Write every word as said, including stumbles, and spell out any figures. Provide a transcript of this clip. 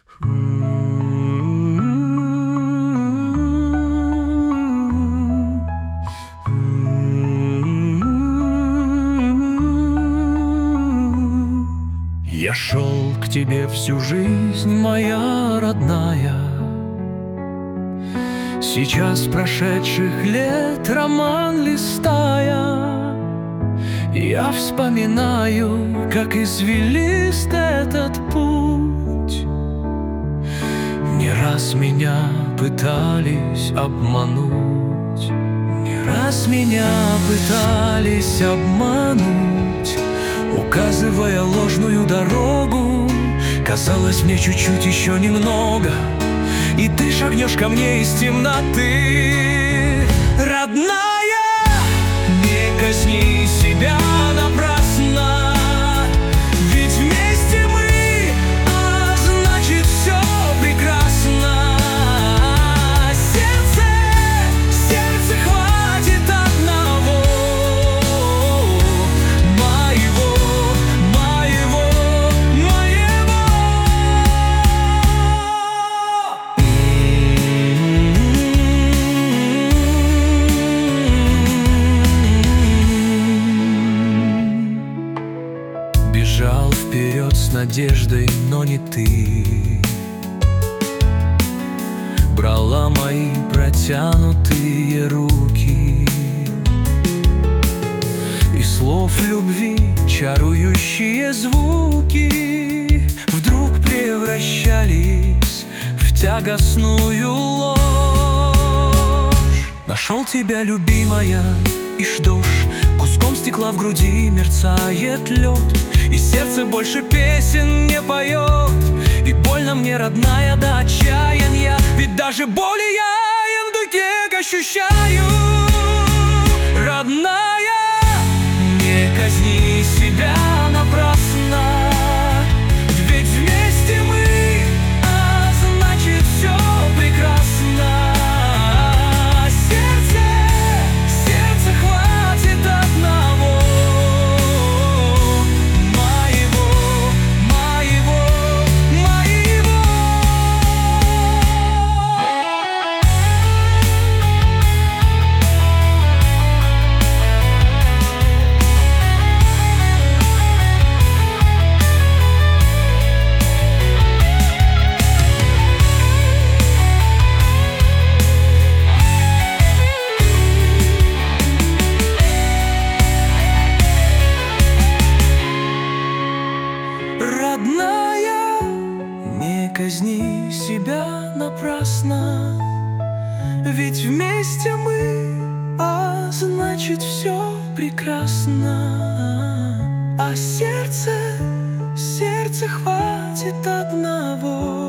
Я шел к тебе всю жизнь, моя родная. Сейчас прошедших лет роман листая, я вспоминаю, как извилист этот путь. Не раз меня пытались обмануть, не раз меня пытались обмануть, указывая ложную дорогу. Казалось мне чуть-чуть, еще немного, и ты шагнешь ко мне из темноты. Родная, не казни себя напрасно, ведь вместе мы, а значит все прекрасно. Сердце, сердце хватит одного, моего, моего, моего. Бежал вперед с надеждой, но не ты брала мои протянутые руки, и слов любви чарующие звуки вдруг превращались в тягостную ложь. Нашел тебя, любимая, и что ж, куском стекла в груди мерцает лед, и сердце больше песен не поет. И больно мне, родная, до отчаяния, ведь даже боли я индугек ощущаю. Родная, не казни себя напрасно, ведь вместе мы, а значит все прекрасно. Сердце, сердце хватит одного, моего, моего, моего. Родная, не казни себя напрасно, ведь вместе мы, а значит все прекрасно. А сердце, сердце хватит одного.